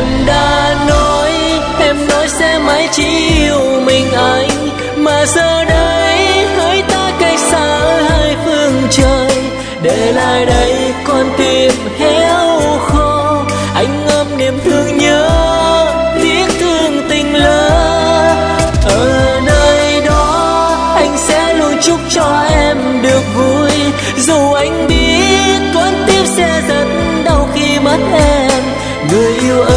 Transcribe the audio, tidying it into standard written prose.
Em đã nói, em nói sẽ mãi chỉ yêu mình anh, mà giờ đây hỡi ta cách xa hai phương trời. Để lại đây con tim héo khô, anh ôm niềm thương nhớ, tiếc thương tình lỡ. Ở nơi đó anh sẽ luôn chúc cho em được vui, dù anh biết con tim sẽ rất đau khi mất em. Người yêu